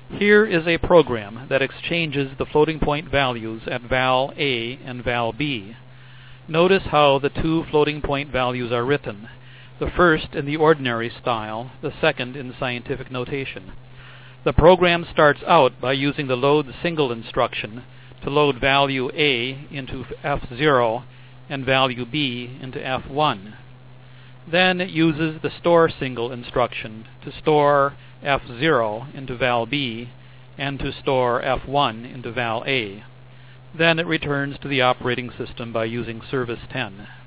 Here is a program that exchanges the floating point values at val A and val B. Notice how the two floating point values are written, the first in the ordinary style, the second in scientific notation. The program starts out by using the load single instruction to load value A into F0 and value B into F1. Then it uses the store single instruction to store F0 into val B and to store F1 into val A. Then it returns to the operating system by using service 10.